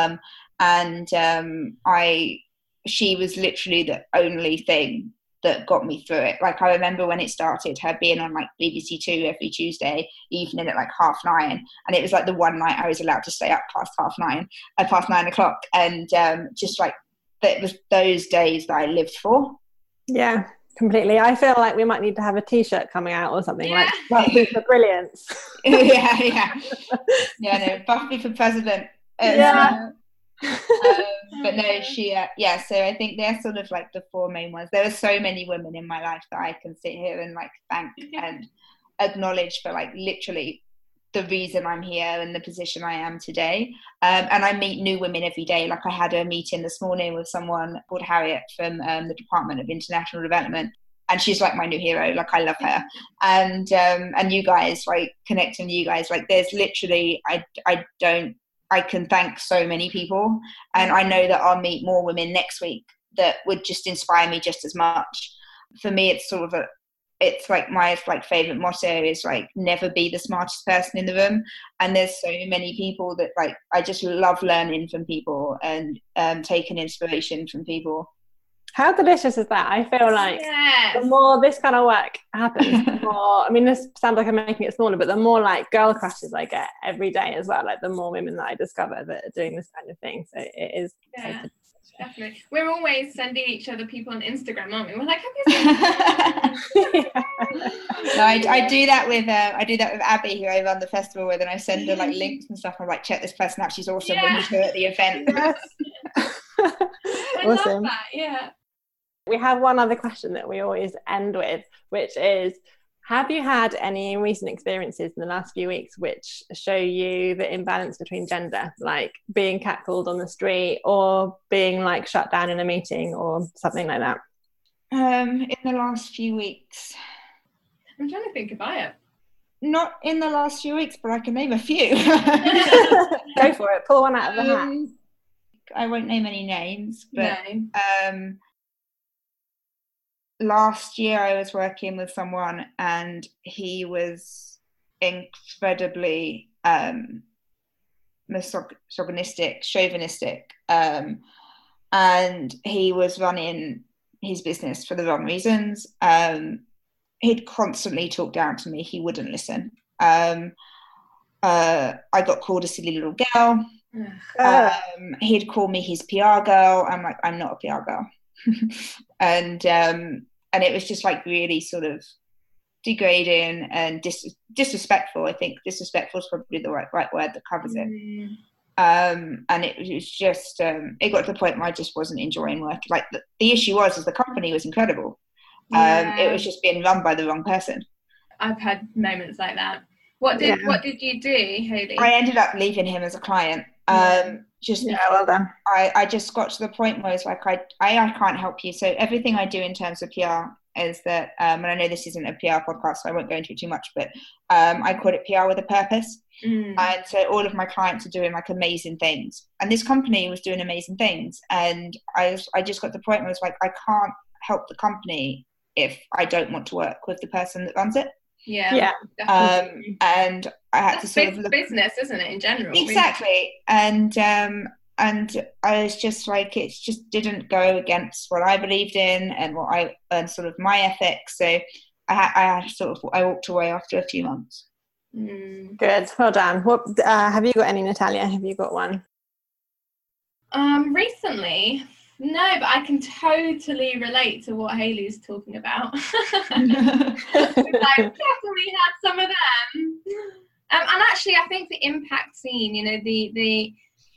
Speaker 4: She was literally the only thing that got me through it. Like, I remember when it started, her being on like BBC Two every Tuesday evening at like 9:30, and it was like the one night I was allowed to stay up past 9 o'clock, and just like, it was those days that I lived for.
Speaker 2: Yeah, completely. I feel like we might need to have a t-shirt coming out or something, like Buffy for Brilliance.
Speaker 4: yeah, no, Buffy for President. But no, she so I think they're sort of like the four main ones. There are so many women in my life that I can sit here and like thank and acknowledge for like literally the reason I'm here and the position I am today. And I meet new women every day. Like, I had a meeting this morning with someone called Harriet from the Department of International Development, and she's like my new hero. Like, I love her. And you guys, like, connecting with you guys, like, there's literally, I can thank so many people, and I know that I'll meet more women next week that would just inspire me just as much. For me, it's sort of it's like my like favorite motto is like, never be the smartest person in the room. And there's so many people that like, I just love learning from people and taking inspiration from people.
Speaker 2: How delicious is that? I feel like the more this kind of work happens, the more, I mean, this sounds like I'm making it smaller, but the more like girl crushes I get every day as well, like the more women that I discover that are doing this kind of thing. So it is
Speaker 3: definitely. We're always sending each other people on Instagram, aren't we? We're like, have you seen
Speaker 4: No, I do that with Abby, who I run the festival with, and I send her like links and stuff. I'm like, check this person out, she's awesome. We need her at the event.
Speaker 3: I love that. Yeah.
Speaker 2: We have one other question that we always end with, which is, have you had any recent experiences in the last few weeks which show you the imbalance between gender, like being catcalled on the street or being like shut down in a meeting or something like that?
Speaker 4: In the last few weeks,
Speaker 3: I'm trying to think about it.
Speaker 4: Not in the last few weeks, but I can name a few.
Speaker 2: Go for it. Pull one out of the hat.
Speaker 4: I won't name any names, but last year I was working with someone, and he was incredibly misogynistic, chauvinistic, and he was running his business for the wrong reasons. He'd constantly talk down to me. He wouldn't listen. I got called a silly little girl. He'd call me his PR girl. I'm like, I'm not a PR girl. And it was just like really sort of degrading and disrespectful. I think disrespectful is probably the right word that covers it. And it was just it got to the point where I just wasn't enjoying work. Like the issue was the company was incredible. It was just being run by the wrong person.
Speaker 3: I've had moments like that. What did you do, Hayley?
Speaker 4: I ended up leaving him as a client. Well done. I just got to the point where it's like I can't help you. So everything I do in terms of PR is that, and I know this isn't a PR podcast, so I won't go into it too much, but I call it PR with a purpose. And so all of my clients are doing like amazing things, and this company was doing amazing things, and I just got to the point where it's like, I can't help the company if I don't want to work with the person that runs it. And I had to sort of look,
Speaker 3: business, isn't it, in general?
Speaker 4: Exactly. Really. And I was just like, it just didn't go against what I believed in and sort of my ethics. So I walked away after a few months.
Speaker 2: Good. Well done. What have you got any, Natalia? Have you got one?
Speaker 3: Recently, no, but I can totally relate to what Hayley's talking about. I've definitely had some of them. And actually, I think the impact scene, you know, the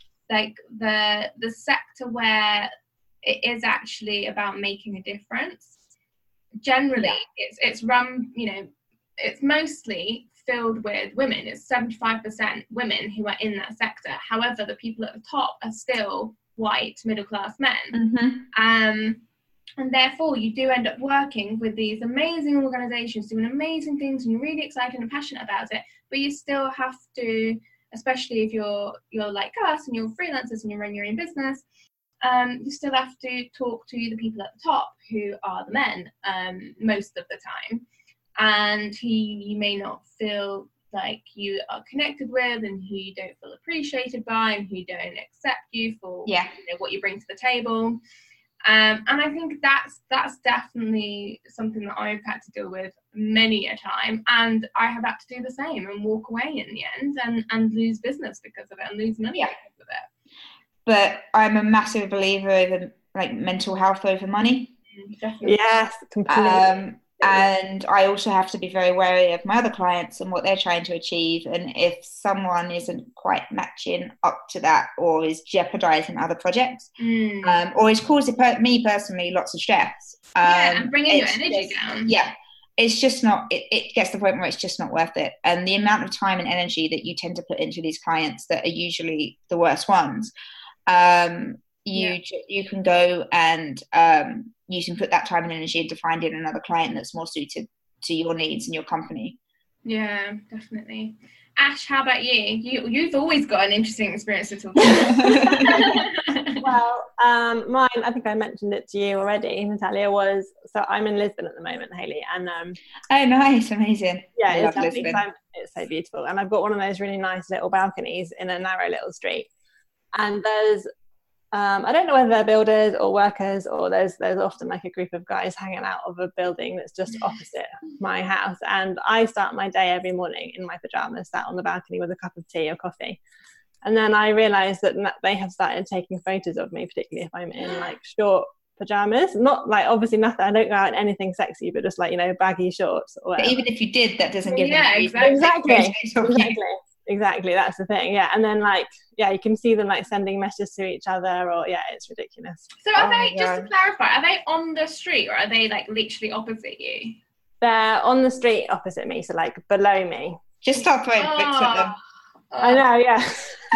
Speaker 3: sector where it is actually about making a difference. Generally, it's run, you know, it's mostly filled with women. It's 75% women who are in that sector. However, the people at the top are still white middle-class men. And therefore, you do end up working with these amazing organizations, doing amazing things, and you're really excited and passionate about it. But you still have to, especially if you're like us and you're freelancers and you run your own business, you still have to talk to the people at the top who are the men most of the time, and who you may not feel like you are connected with, and who you don't feel appreciated by, and who don't accept you for what you bring to the table. And I think that's definitely something that I've had to deal with many a time, and I have had to do the same and walk away in the end and lose business because of it and lose money because of it.
Speaker 4: But I'm a massive believer in like mental health over money.
Speaker 2: Definitely. Yes, completely.
Speaker 4: And I also have to be very wary of my other clients and what they're trying to achieve. And if someone isn't quite matching up to that, or is jeopardizing other projects, or is causing me personally lots of stress.
Speaker 3: And bringing your energy down.
Speaker 4: Yeah. It's just not, it gets to the point where it's just not worth it. And the amount of time and energy that you tend to put into these clients that are usually the worst ones, you can go and you can put that time and energy into finding another client that's more suited to your needs and your company.
Speaker 3: Yeah, definitely. Ash, how about you? You've always got an interesting experience to talk about.
Speaker 2: Well, mine, I think I mentioned it to you already, Natalia, was, so I'm in Lisbon at the moment, Hayley, and
Speaker 4: oh, nice, amazing.
Speaker 2: Yeah, it's lovely. It's so beautiful, and I've got one of those really nice little balconies in a narrow little street, and there's I don't know whether they're builders or workers, or there's often like a group of guys hanging out of a building that's just opposite my house, and I start my day every morning in my pajamas, sat on the balcony with a cup of tea or coffee, and then I realised that they have started taking photos of me, particularly if I'm in like short pajamas, not like obviously nothing, I don't go out in anything sexy, but just like, you know, baggy shorts or whatever.
Speaker 4: But even if you did, that doesn't give
Speaker 3: them
Speaker 2: exactly, that's the thing. Yeah, and then like, yeah, you can see them like sending messages to each other, or yeah, it's ridiculous.
Speaker 3: So are they, just to clarify, are they on the street, or are they like literally opposite you?
Speaker 2: They're on the street opposite me, so like below me.
Speaker 4: Just start throwing bricks at them.
Speaker 2: I know, yeah.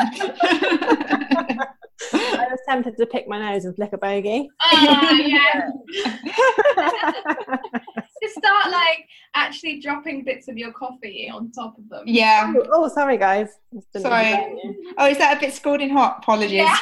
Speaker 2: I was tempted to pick my nose and flick a bogey.
Speaker 3: Oh, yeah. Just start like actually dropping bits of your coffee on top of them.
Speaker 4: Yeah.
Speaker 2: Oh, sorry guys.
Speaker 4: Sorry. Oh, is that a bit scalding hot? Apologies.
Speaker 3: Yeah.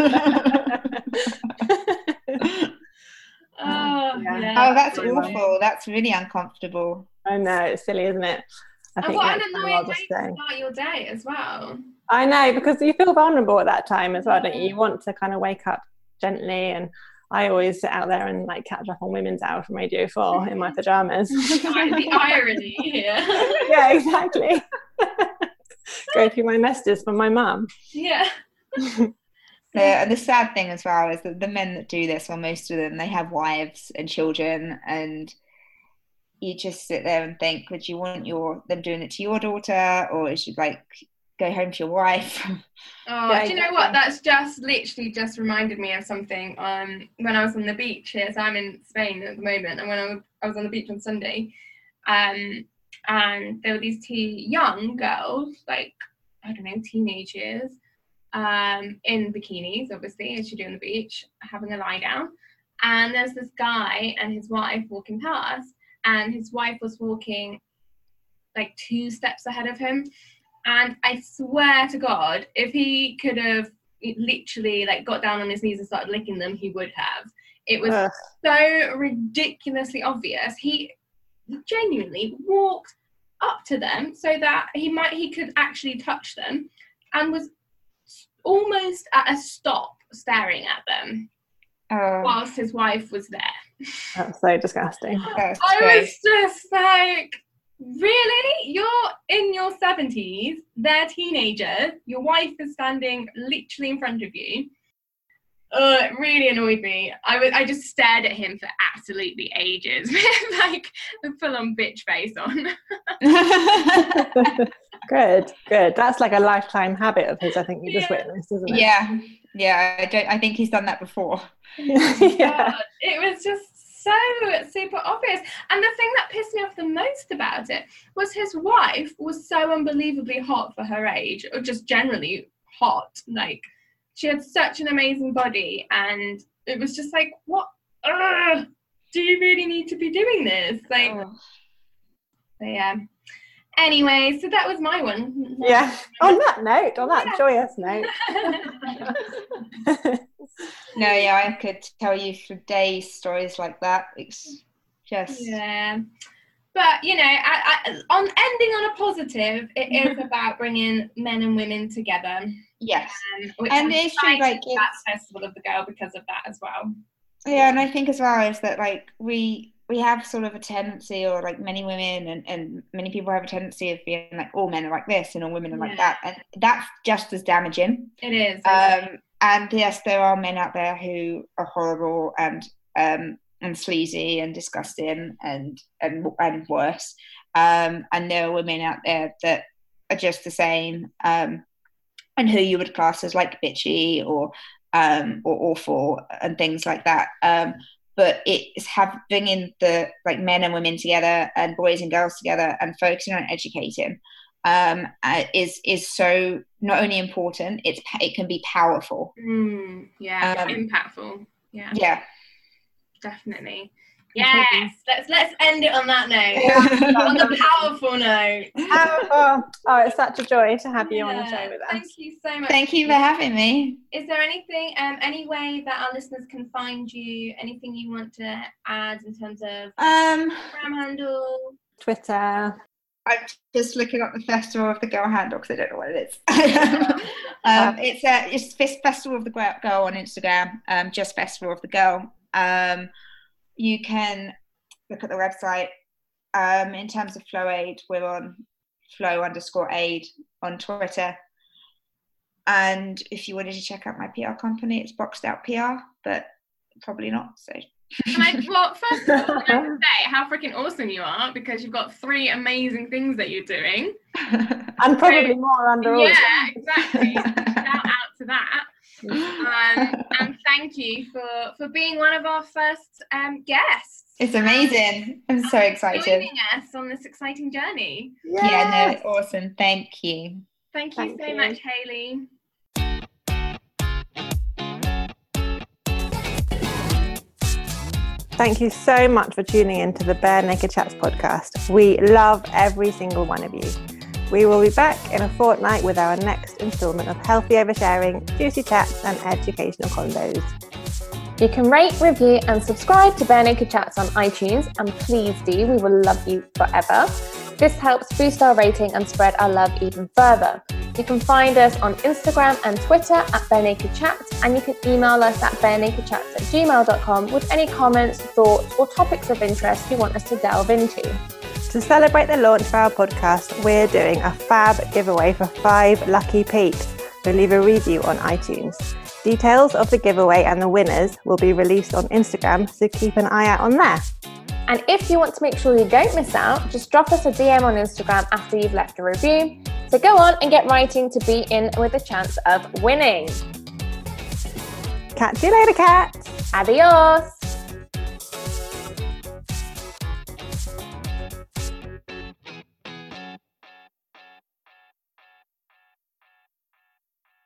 Speaker 4: Oh, that's awful. That's really uncomfortable.
Speaker 2: I know, it's silly, isn't it?
Speaker 3: And what an annoying way to start your day as well.
Speaker 2: I know, because you feel vulnerable at that time as well, don't you? You want to kind of wake up gently, and I always sit out there and like catch up on Women's Hour from Radio 4 in my pajamas.
Speaker 3: The irony here.
Speaker 2: Yeah, exactly. Go through my messages from my mum.
Speaker 3: Yeah.
Speaker 4: And the sad thing as well is that the men that do this, or most of them, they have wives and children, and you just sit there and think, would you want them doing it to your daughter, or is you like go home to your wife?
Speaker 3: Oh, yeah, do you know what? That's just literally just reminded me of something. When I was on the beach here, so I'm in Spain at the moment, and when I was on the beach on Sunday, and there were these two young girls, like I don't know, teenage years, in bikinis, obviously, as you do on the beach, having a lie down. And there's this guy and his wife walking past, and his wife was walking like 2 steps ahead of him. And I swear to God, if he could have literally like got down on his knees and started licking them, he would have. It was so ridiculously obvious. He genuinely walked up to them so that he could actually touch them, and was almost at a stop staring at them whilst his wife was there.
Speaker 2: That's so disgusting.
Speaker 3: I was just like, really? You're in your 70s, they're teenagers, your wife is standing literally in front of you. It really annoyed me. I just stared at him for absolutely ages with like a full-on bitch face on.
Speaker 2: Good. That's like a lifetime habit of his, I think you just witnessed, isn't it?
Speaker 4: Yeah. I think he's done that before.
Speaker 2: Yeah.
Speaker 3: God, it was just so super obvious. And the thing that pissed me off the most about it was his wife was so unbelievably hot for her age, or just generally hot. Like, she had such an amazing body, and it was just like, what do you really need to be doing this? Like, so yeah. Anyway, so that was my one.
Speaker 2: Yeah. On that joyous note.
Speaker 4: No, yeah, I could tell you for days stories like that. It's just
Speaker 3: But you know, on ending on a positive, it is about bringing men and women together.
Speaker 4: Yes,
Speaker 3: And
Speaker 4: it's true. Like
Speaker 3: that's Festival of the Girl because of that as well.
Speaker 4: Yeah, and I think as well is that like we have sort of a tendency, or like many women and many people have a tendency of being like, all men are like this and all women are like that, and that's just as damaging.
Speaker 3: It is.
Speaker 4: And yes, there are men out there who are horrible and sleazy and disgusting and worse. And there are women out there that are just the same, and who you would class as like bitchy or awful and things like that. But it's bringing the like men and women together and boys and girls together and focusing on educating is so not only important, it can be powerful.
Speaker 3: Impactful.
Speaker 4: Yeah,
Speaker 3: definitely. Yes, let's end it on that note. On the powerful note.
Speaker 2: Oh, it's such a joy to have you on the show with us.
Speaker 3: Thank you so much.
Speaker 4: Thank you for having me.
Speaker 3: Is there anything, any way that our listeners can find you? Anything you want to add in terms of Instagram handle,
Speaker 2: Twitter?
Speaker 4: I'm just looking up the Festival of the Girl handle because I don't know what it is. It's Festival of the Girl on Instagram. Just Festival of the Girl. You can look at the website. In terms of Flow Aid, we're on flow_aid on Twitter. And if you wanted to check out my PR company, it's Boxed Out PR, but probably not. So.
Speaker 3: Well, first of all, I have to say how freaking awesome you are, because you've got 3 amazing things that you're doing.
Speaker 2: And probably more under all.
Speaker 3: Yeah, exactly. Shout out to that. And thank you for being one of our first guests.
Speaker 4: It's amazing. I'm so excited.
Speaker 3: Joining us on this exciting journey.
Speaker 4: Yeah, no, it's awesome. Thank you.
Speaker 3: Thank you so much, Hayley.
Speaker 2: Thank you so much for tuning in to the Bare Naked Chats podcast. We love every single one of you. We will be back in a fortnight with our next instalment of healthy oversharing, juicy chats and educational convos.
Speaker 1: You can rate, review and subscribe to Bare Naked Chats on iTunes, and please do, we will love you forever. This helps boost our rating and spread our love even further. You can find us on Instagram and Twitter at Bare Naked Chats, and you can email us at barenakedchats@gmail.com with any comments, thoughts or topics of interest you want us to delve into.
Speaker 2: To celebrate the launch of our podcast, we're doing a fab giveaway for 5 lucky peeps who leave a review on iTunes. Details of the giveaway and the winners will be released on Instagram, so keep an eye out on there.
Speaker 1: And if you want to make sure you don't miss out, just drop us a DM on Instagram after you've left a review. So go on and get writing to be in with a chance of winning.
Speaker 2: Catch you later, cats.
Speaker 1: Adios.